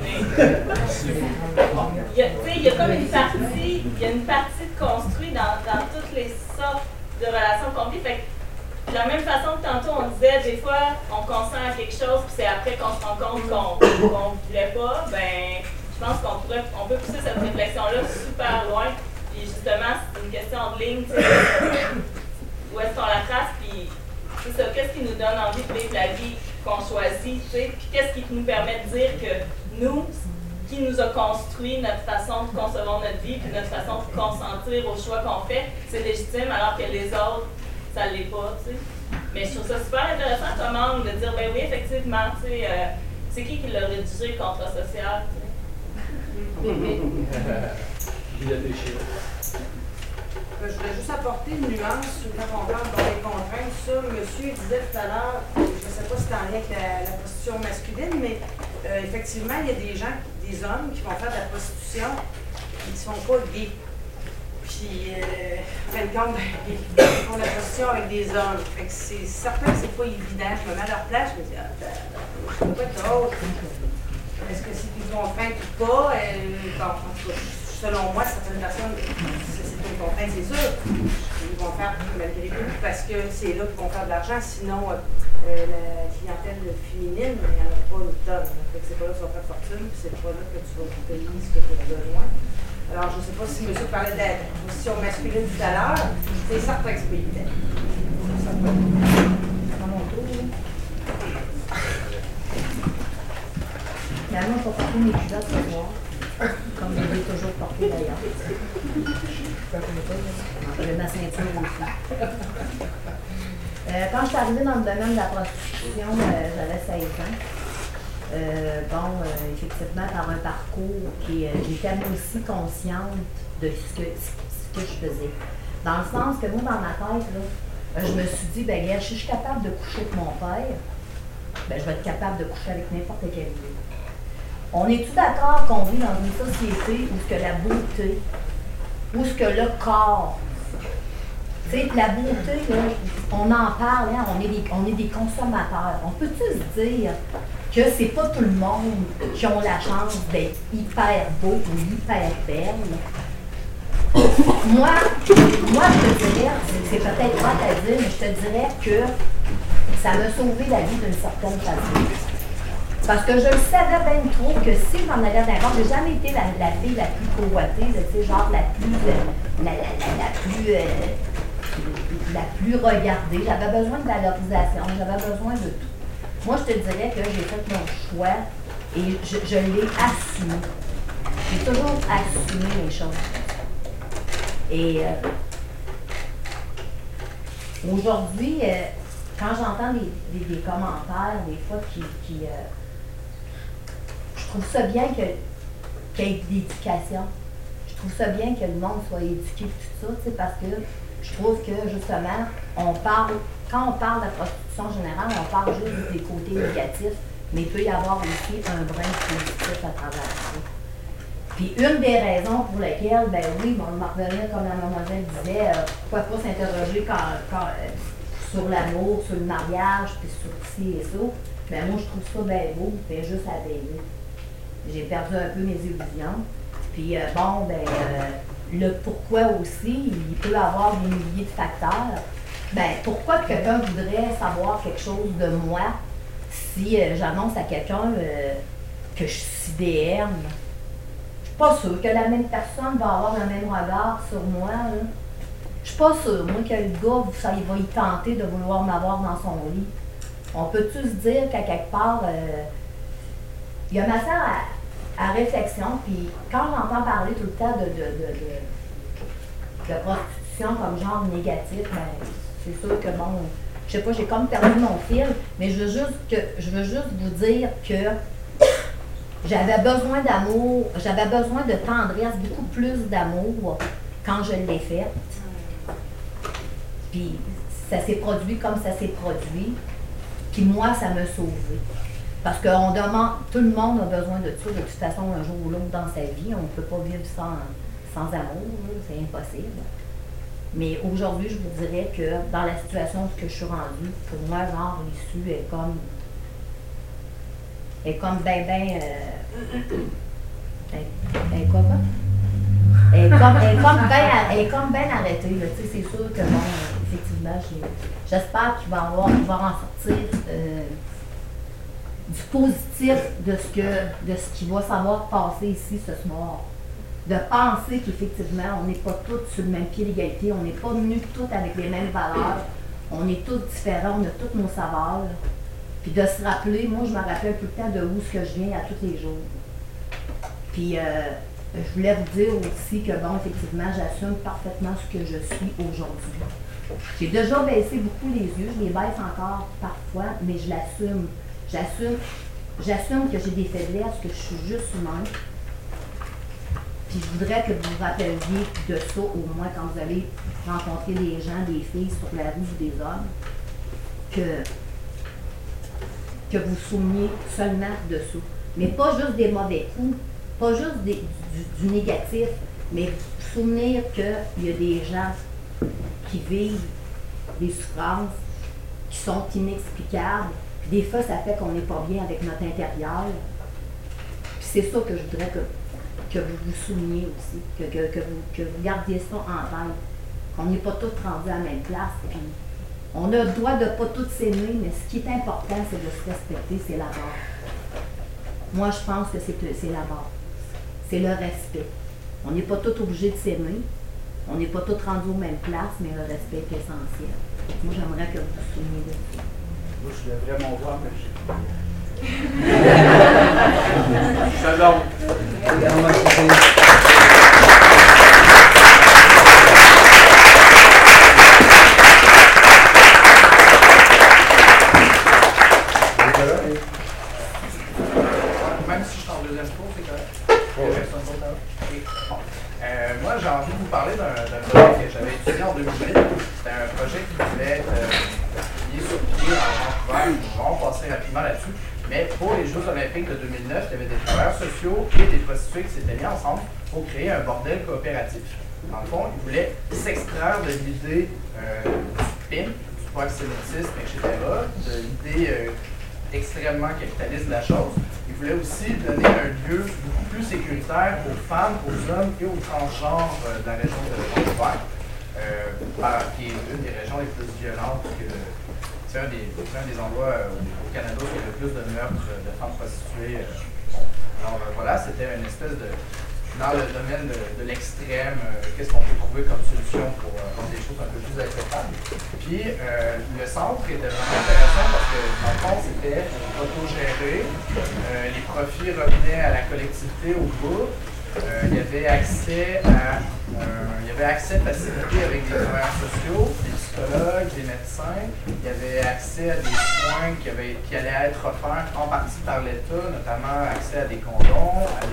mais. Il y a comme une partie, il y a une partie de construit dans toutes les sortes de relations qu'on vit. Fait que, de la même façon que tantôt on disait, des fois, on consent à quelque chose, puis c'est après qu'on se rend compte qu'on ne voulait pas, ben, je pense qu'on peut pousser cette réflexion-là super loin. Puis justement, c'est une question de ligne, tu sais, où est-ce qu'on la trace, puis c'est ça, qu'est-ce qui nous donne envie de vivre la vie qu'on choisit, tu sais, puis qu'est-ce qui nous permet de dire que nous, qui nous a construit notre façon de concevoir notre vie, puis notre façon de consentir aux choix qu'on fait, c'est légitime, alors que les autres, ça l'est pas, tu sais. Mais je trouve ça super intéressant comme angle de dire, ben oui, effectivement, tu sais, c'est qui l'a rédigé, le contrat social, tu sais. Il a déchiré. Je voulais juste apporter une nuance quand on parle dans les contraintes. Ça, monsieur disait tout à l'heure, je ne sais pas si c'est en lien avec la prostitution masculine, mais effectivement, il y a des gens, des hommes qui vont faire de la prostitution qui ne sont pas gays. Puis, en fin de compte, ils font de la prostitution avec des hommes. Fait que c'est certain que c'est pas évident. Je me mets à leur place, je me dis, c'est pas d'autre. Est-ce que c'est une contrainte ou pas? Bon, en tout cas, selon moi, certaines personnes, c'est une contrainte, c'est sûr. Ils vont faire malgré tout parce que c'est là qu'ils vont faire de l'argent. Sinon, la clientèle féminine, il n'y en a pas une tonne. C'est pas là que tu vas faire fortune, puis c'est pas là que tu vas payer ce que tu as besoin. Alors, je ne sais pas si monsieur parlait de la position masculine tout à l'heure. C'est certain que c'est pas évident. C'est à mon tour. Mais moi, je vais porter mes culottes ce soir, comme je l'ai toujours porté d'ailleurs. J'ai ma ceinture aussi. Quand je suis arrivée dans le domaine de la prostitution, j'avais 16 ans. Effectivement, par un parcours qui j'étais aussi consciente de ce que je faisais. Dans le sens que moi, dans ma tête, là, je me suis dit, ben, si je suis capable de coucher avec mon père, ben, je vais être capable de coucher avec n'importe quel lieu. On est-tu d'accord qu'on vit dans une société où ce que la beauté, où ce que le corps, tu sais, la beauté, là, on en parle, hein, on est des consommateurs. On peut-tu se dire que c'est pas tout le monde qui ont la chance d'être hyper beau ou hyper belle? Moi, je te dirais, c'est peut-être pas à dire, mais je te dirais que ça m'a sauvé la vie d'une certaine façon. Parce que je le savais bien trop que si j'en allais d'un bord, j'ai jamais été la fille la plus convoitée, tu sais, genre la plus regardée. J'avais besoin de valorisation, j'avais besoin de tout. Moi, je te dirais que j'ai fait mon choix et je l'ai assumé. J'ai toujours assumé les choses. Et aujourd'hui, quand j'entends des commentaires, des fois je trouve ça bien qu'il y ait de l'éducation. Je trouve ça bien que le monde soit éduqué tout ça, parce que je trouve que justement, quand on parle de la prostitution générale, on parle juste des côtés négatifs, mais il peut y avoir aussi un brin positif à travers ça. Puis une des raisons pour lesquelles, ben oui, on va revenir comme la mademoiselle disait, pourquoi pas s'interroger sur l'amour, sur le mariage, puis sur ci et ça. Ben moi, je trouve ça bien beau, fait juste à veiller. J'ai perdu un peu mes illusions. Puis le pourquoi aussi, il peut y avoir des milliers de facteurs. Ben pourquoi quelqu'un voudrait savoir quelque chose de moi si j'annonce à quelqu'un que je suis DM? Je suis pas sûre que la même personne va avoir le même regard sur moi. Là. Je suis pas sûre, moi, que le gars, il va y tenter de vouloir m'avoir dans son lit. On peut-tu se dire qu'à quelque part, il y a matière à réflexion, puis quand j'entends parler tout le temps de prostitution comme genre négatif, ben, c'est sûr que bon, je sais pas, j'ai comme perdu mon fil, mais je veux juste vous dire que j'avais besoin d'amour, j'avais besoin de tendresse, beaucoup plus d'amour quand je l'ai faite. Puis ça s'est produit comme ça s'est produit. Puis moi, ça m'a sauvée. Parce qu'on demande, tout le monde a besoin de ça, de toute façon, un jour ou l'autre dans sa vie. On ne peut pas vivre sans amour, c'est impossible. Mais aujourd'hui, je vous dirais que dans la situation que je suis rendue, pour moi, genre, l'issue est comme ben, elle est comme ben arrêtée, là. Tu sais, c'est sûr que, bon, effectivement, j'espère qu'il va en sortir du positif de ce qui va savoir passer ici ce soir. De penser qu'effectivement, on n'est pas tous sur le même pied d'égalité, on n'est pas venus tous avec les mêmes valeurs, on est tous différents, on a tous nos savoirs. Puis de se rappeler, moi je me rappelle tout le temps de où ce que je viens à tous les jours. Puis je voulais vous dire aussi que bon, effectivement, j'assume parfaitement ce que je suis aujourd'hui. J'ai déjà baissé beaucoup les yeux, je les baisse encore parfois, mais je l'assume. J'assume que j'ai des faiblesses, que je suis juste humain. Puis je voudrais que vous vous rappeliez de ça au moins quand vous allez rencontrer des gens, des filles sur la rue ou des hommes, que vous souveniez seulement de ça. Mais pas juste des mauvais coups, pas juste du négatif, mais vous souvenir qu'il y a des gens qui vivent des souffrances qui sont inexplicables. Puis des fois, ça fait qu'on n'est pas bien avec notre intérieur. Puis c'est ça que je voudrais que vous vous souveniez aussi, que vous gardiez ça en tête, qu'on n'est pas tous rendus à la même place. Puis on a le droit de ne pas tous s'aimer, mais ce qui est important, c'est de se respecter, c'est la base. Moi, je pense que c'est la base. C'est le respect. On n'est pas tous obligés de s'aimer, on n'est pas tous rendus aux mêmes places, mais le respect est essentiel. Moi, j'aimerais que vous vous souveniez de ça. Moi, je voulais vraiment voir, mais j'ai pas. J'adore. Même si je suis en deuxième tour, c'est correct? Moi, j'ai envie de vous parler d'un projet que j'avais étudié en 2008. C'était un projet qui devait être mis sur pied à Vancouver. Je vais vraiment passer rapidement là-dessus. Mais pour les Jeux olympiques de 2009, il y avait des travailleurs sociaux et des prostituées qui s'étaient mis ensemble pour créer un bordel coopératif. Dans le fond, ils voulaient s'extraire de l'idée du pimp, du proxénétisme, etc., de l'idée extrêmement capitaliste de la chose. Ils voulaient aussi donner un lieu beaucoup plus sécuritaire aux femmes, aux hommes et aux transgenres de la région de Vancouver, qui est une des régions les plus violentes. C'est un des endroits au Canada où il y a le plus de meurtres de femmes prostituées. Alors voilà, c'était une espèce de... Dans le domaine de l'extrême, qu'est-ce qu'on peut trouver comme solution pour rendre des choses un peu plus acceptables. Puis le centre était vraiment intéressant parce que dans le fond, c'était autogéré. Les profits revenaient à la collectivité, au groupe. Il y avait accès facilité avec des travailleurs sociaux, des psychologues, des médecins. Il y avait accès à des soins qui allaient être offerts en partie par l'État, notamment accès à des condoms, à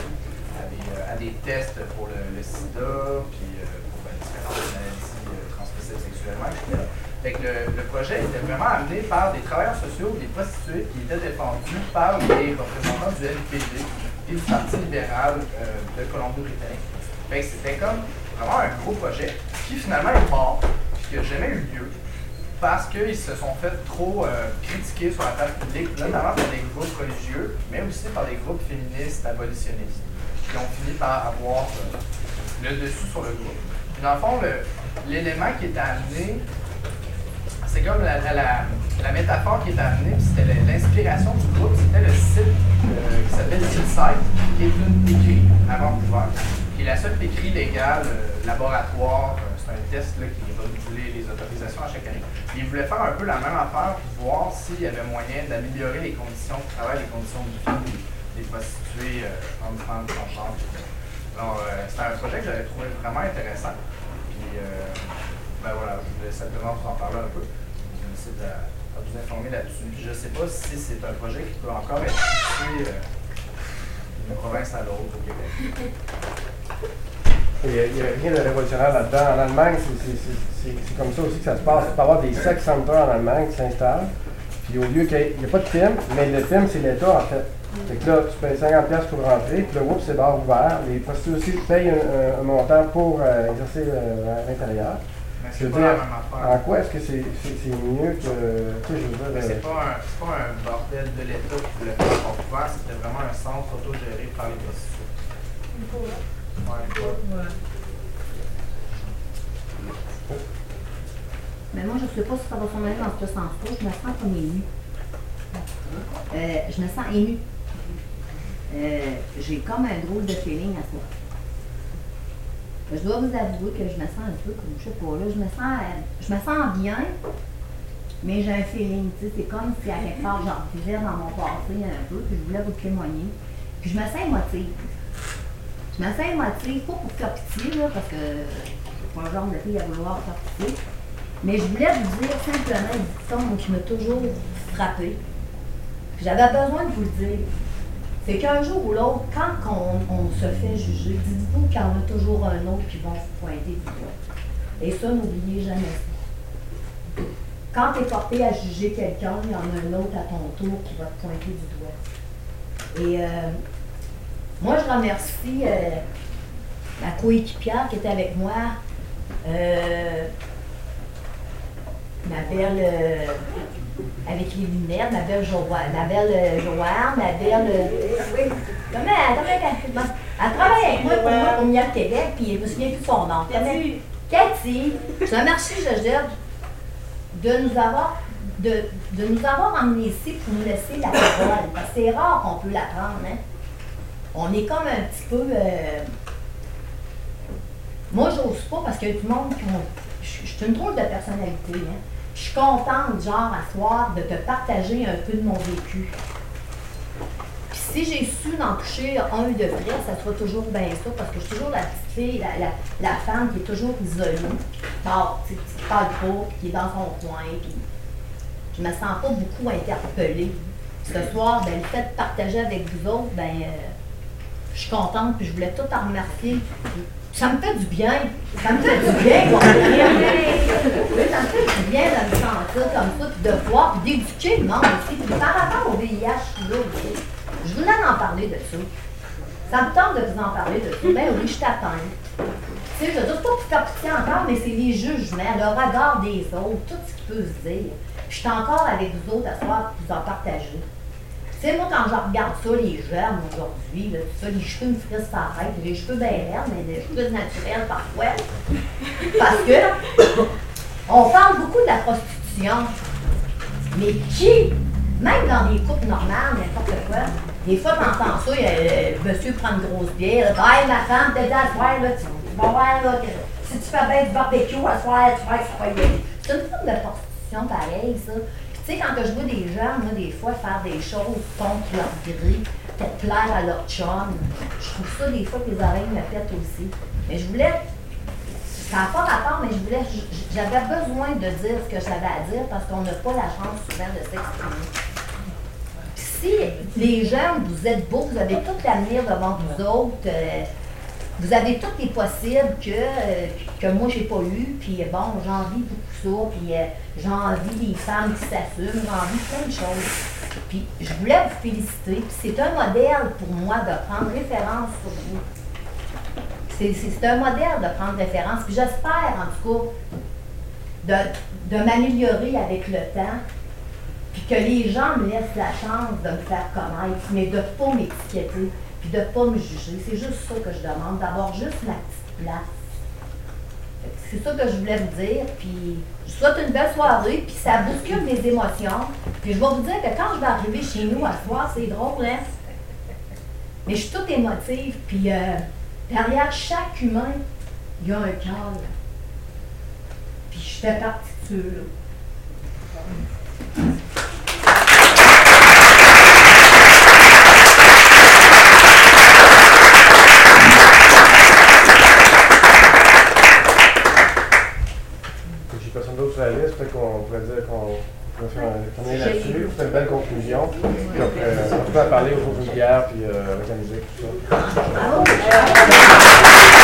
des tests pour le sida, puis pour différentes maladies transmissibles sexuellement, etc. Fait que le projet était vraiment amené par des travailleurs sociaux, des prostituées qui étaient défendus par les représentants du NPD et du Parti libéral de Colombie-Britannique. Fait que c'était comme vraiment un gros projet qui finalement est mort, qui n'a jamais eu lieu, parce qu'ils se sont fait trop critiquer sur la place publique, notamment par des groupes religieux, mais aussi par des groupes féministes abolitionnistes, qui ont fini par avoir le dessus sur le groupe. Puis dans le fond, l'élément qui est amené, c'est comme la métaphore qui est amenée, puis c'était l'inspiration du groupe, c'était le site qui s'appelle Hillside, qui est une pécrie à Vancouver, qui est la seule pécrie légale, laboratoire, c'est un test là, qui va renouveler les autorisations à chaque année. Et ils voulaient faire un peu la même affaire, puis voir s'il y avait moyen d'améliorer les conditions de travail, les conditions de vie des prostituées, hommes, femmes, transgenres, etc. Alors, c'était un projet que j'avais trouvé vraiment intéressant. Puis, ben voilà, je voulais simplement vous en parler un peu. Je vais essayer de vous informer là-dessus. Je ne sais pas si c'est un projet qui peut encore être poussé d'une province à l'autre au Québec. Il n'y a rien de révolutionnaire là-dedans. En Allemagne, c'est comme ça aussi que ça se passe. Il peut y avoir des sex centers en Allemagne qui s'installent. Puis au lieu qu'il n'y a pas de film, mais le film, c'est l'État, en fait. Fait que là, tu payes 50$ pour rentrer, puis là, oups, c'est bar ouvert. Les prostituées aussi payent un montant pour exercer à l'intérieur. Mais Je c'est veux pas dire, la même affaire. en quoi est-ce que c'est mieux que. Tu sais, je veux Mais dire. c'est pas un bordel de l'État qui voulait faire son couvert, c'était vraiment un centre autogéré par les prostituées. Ouais. Mais moi, je ne sais pas si ça va s'en aller dans ce sens-là. Je me sens comme émue. Je me sens émue. J'ai comme un drôle de feeling à ça. Je dois vous avouer que je me sens un peu comme, je sais pas, là, je me sens bien, mais j'ai un feeling, tu sais, c'est comme si à quelque part, j'en vivais dans mon passé un peu, puis je voulais vous témoigner. Puis je me sens émotive. Je me sens émotive, pas pour faire pitié, là, parce que c'est pas un genre de fille à vouloir faire pitié, mais je voulais vous dire simplement une dicton qui m'a toujours frappée. J'avais besoin de vous le dire. C'est qu'un jour ou l'autre, quand on se fait juger, dites-vous qu'il y en a toujours un autre qui va vous pointer du doigt. Et ça, n'oubliez jamais ça. Quand tu es porté à juger quelqu'un, il y en a un autre à ton tour qui va te pointer du doigt. Et moi, je remercie ma coéquipière qui était avec moi, ma belle... avec les lunettes, ma belle Joanne, ma belle... Elle travaille avec moi pour Mia Québec, puis je me souviens plus de son nom. Cathy, je remercie Josette de nous avoir emmenés ici pour nous laisser la parole. Parce que c'est rare qu'on peut la prendre, hein. On est comme un petit peu... Moi, j'ose pas parce qu'il y a du monde qui ont... Je suis une drôle de personnalité, hein. Je suis contente, genre, à soir, de te partager un peu de mon vécu. Puis si j'ai su d'en toucher un de près, ça sera toujours bien ça, parce que je suis toujours la petite fille, la femme qui est toujours isolée, qui parle pas, qui est dans son coin, puis je me sens pas beaucoup interpellée. Ce soir, ben, le fait de partager avec vous autres, ben, je suis contente, puis je voulais tout en remercier. Ça me fait du bien. Ça me fait du bien, ça me fait du bien de me sentir comme ça, puis de voir, puis d'éduquer le monde aussi. Puis par rapport au VIH, là aussi, je voulais en parler de ça. Ça me tente de vous en parler de ça. Ben oui, je t'attends. Tu sais, je veux dire, pas pour faire pitié encore, mais c'est les jugements, le regard des autres, tout ce qui peut se dire. Je suis encore avec vous autres à soir pour vous en partager. Tu sais, moi, quand je regarde ça, les jeunes aujourd'hui, là, tout ça, les cheveux me frissent sur la tête, les cheveux bien verts, mais des cheveux naturels parfois. Parce que on parle beaucoup de la prostitution. Mais qui, même dans des couples normales, n'importe quoi, des fois, t'entends ça, monsieur prend une grosse bière, hey, ma femme, t'es à soir, là, tu vas voir, là, que si tu fais bien du barbecue à soir, tu vas être foyer. C'est une forme de prostitution pareille, ça. Tu sais, quand je vois des gens, moi, des fois, faire des choses contre leur grille pour plaire à leur chum, je trouve ça, des fois, que les oreilles me pètent aussi. Mais je voulais, ça n'a pas rapport, mais j'avais besoin de dire ce que j'avais à dire parce qu'on n'a pas la chance souvent de s'exprimer. Si les jeunes, vous êtes beaux, vous avez tout l'avenir devant vous autres, vous avez tous les possibles que moi j'ai pas eu, puis bon, j'envie beaucoup ça, puis j'envie des femmes qui s'assument, j'envie plein de choses. Puis je voulais vous féliciter, puis c'est un modèle pour moi de prendre référence sur vous. C'est un modèle de prendre référence, puis j'espère en tout cas de m'améliorer avec le temps, puis que les gens me laissent la chance de me faire connaître, mais de ne pas m'étiqueter, puis de ne pas me juger. C'est juste ça que je demande, d'avoir juste ma petite place. C'est ça que je voulais vous dire, puis je vous souhaite une belle soirée, puis ça bouscule mes émotions. Puis je vais vous dire que quand je vais arriver chez nous à soir, c'est drôle, hein? Mais je suis toute émotive, puis derrière chaque humain, il y a un cœur. Puis je fais partie de ceux-là. J'ai personne d'autre sur la liste, peut-être qu'on pourrait dire qu'on pourrait faire tourner là-dessus. C'est une belle conclusion. Puis après, on peut parler autour d'une bière puis organiser tout ça.